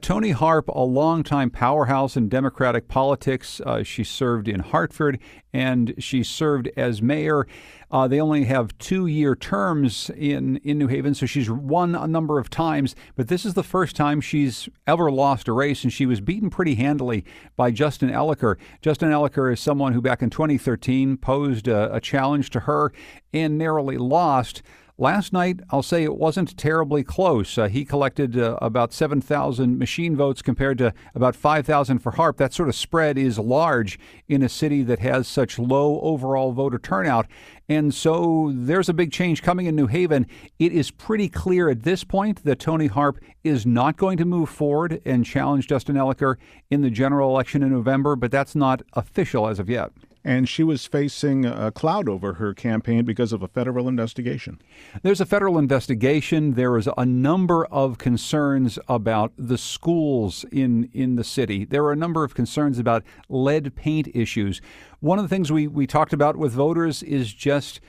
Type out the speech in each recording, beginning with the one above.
Toni Harp, a longtime powerhouse in Democratic politics. She served in Hartford, and she served as mayor. They only have 2-year terms in New Haven, so she's won a number of times. But this is the first time she's ever lost a race, and she was beaten pretty handily by Justin Elicker. Justin Elicker is someone who back in 2013 posed a challenge to her and narrowly lost. Last night, I'll say it wasn't terribly close. He collected about 7,000 machine votes compared to about 5,000 for Harp. That sort of spread is large in a city that has such low overall voter turnout. And so there's a big change coming in New Haven. It is pretty clear at this point that Toni Harp is not going to move forward and challenge Justin Elicker in the general election in November, but that's not official as of yet. And she was facing a cloud over her campaign because of a federal investigation. There's a federal investigation. There is a number of concerns about the schools in the city. There are a number of concerns about lead paint issues. One of the things we talked about with voters is just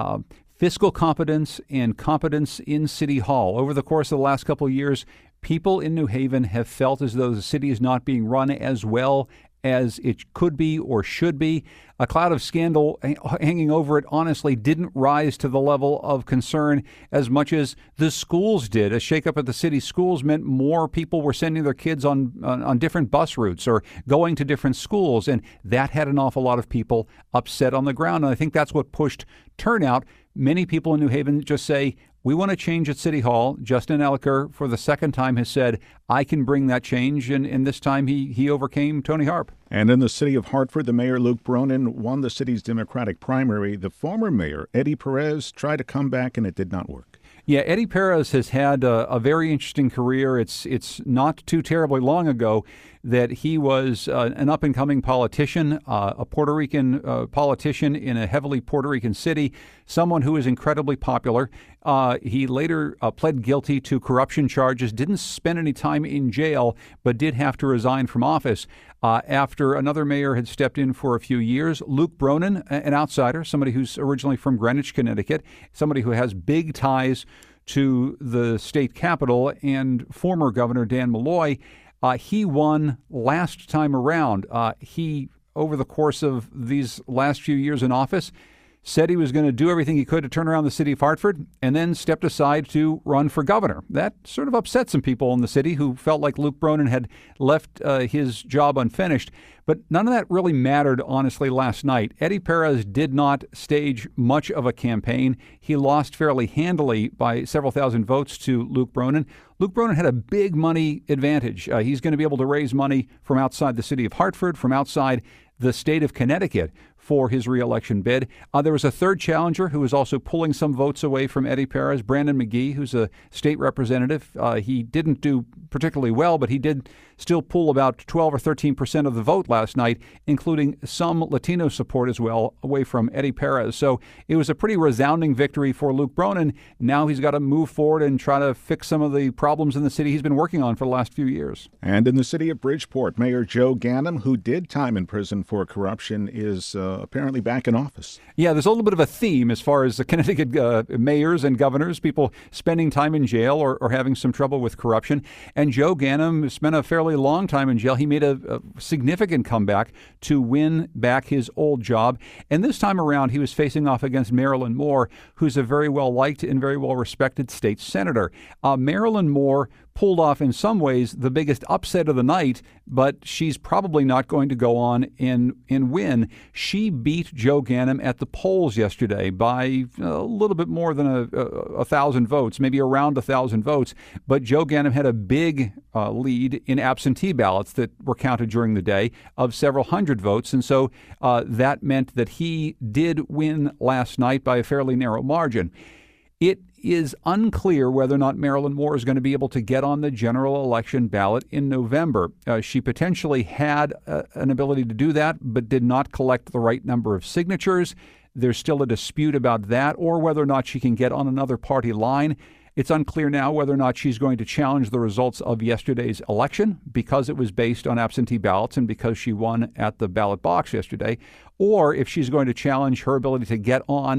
fiscal competence and competence in City Hall. Over the course of the last couple of years, people in New Haven have felt as though the city is not being run as well as it could be or should be. A cloud of scandal hanging over it honestly didn't rise to the level of concern as much as the schools did. A shakeup at the city schools meant more people were sending their kids on different bus routes or going to different schools, and that had an awful lot of people upset on the ground. And I think that's what pushed turnout. Many people in New Haven just say, we want to change at City Hall. Justin Elicker, for the second time, has said, I can bring that change, and this time he overcame Toni Harp. And in the city of Hartford, the mayor, Luke Bronin, won the city's Democratic primary. The former mayor, Eddie Perez, tried to come back, and it did not work. Yeah, Eddie Perez has had a very interesting career. It's not too terribly long ago that he was an up-and-coming politician, a Puerto Rican politician in a heavily Puerto Rican city, someone who is incredibly popular. He later pled guilty to corruption charges, didn't spend any time in jail, but did have to resign from office after another mayor had stepped in for a few years. Luke Bronin, an outsider, somebody who's originally from Greenwich, Connecticut, somebody who has big ties to the state capital, and former Governor Dan Malloy. He won last time around. He, over the course of these last few years in office, said he was going to do everything he could to turn around the city of Hartford, and then stepped aside to run for governor. That sort of upset some people in the city who felt like Luke Bronin had left his job unfinished. But none of that really mattered, honestly, last night. Eddie Perez did not stage much of a campaign. He lost fairly handily by several thousand votes to Luke Bronin. Luke Bronin had a big money advantage. He's going to be able to raise money from outside the city of Hartford, from outside the state of Connecticut for his reelection bid. There was a third challenger who was also pulling some votes away from Eddie Perez, Brandon McGee, who's a state representative. He didn't do particularly well, but he did still pull about 12 or 13% of the vote last night, including some Latino support as well, away from Eddie Perez. So it was a pretty resounding victory for Luke Bronin. Now he's got to move forward and try to fix some of the problems in the city he's been working on for the last few years. And in the city of Bridgeport, Mayor Joe Ganim, who did time in prison for corruption, is apparently back in office. Yeah, there's a little bit of a theme as far as the Connecticut mayors and governors, people spending time in jail or having some trouble with corruption. And Joe Ganim spent a fairly long time in jail. He made a significant comeback to win back his old job. And this time around, he was facing off against Marilyn Moore, who's a very well-liked and very well-respected state senator. Marilyn Moore pulled off in some ways the biggest upset of the night, but she's probably not going to go on and win. She beat Joe Ganim at the polls yesterday by a little bit more than 1,000 votes, maybe around 1,000 votes. But Joe Ganim had a big lead in absentee ballots that were counted during the day of several hundred votes. And so that meant that he did win last night by a fairly narrow margin. It is unclear whether or not Marilyn Moore is going to be able to get on the general election ballot in November. She potentially had an ability to do that, but did not collect the right number of signatures. There's still a dispute about that, or whether or not she can get on another party line. It's unclear now whether or not she's going to challenge the results of yesterday's election because it was based on absentee ballots and because she won at the ballot box yesterday, or if she's going to challenge her ability to get on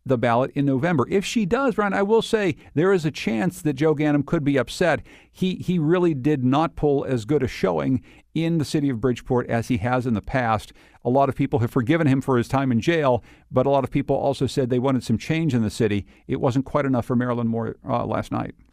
the ballot in November. If she does, Brian, I will say there is a chance that Joe Ganim could be upset. He really did not pull as good a showing in the city of Bridgeport as he has in the past. A lot of people have forgiven him for his time in jail, but a lot of people also said they wanted some change in the city. It wasn't quite enough for Marilyn Moore last night.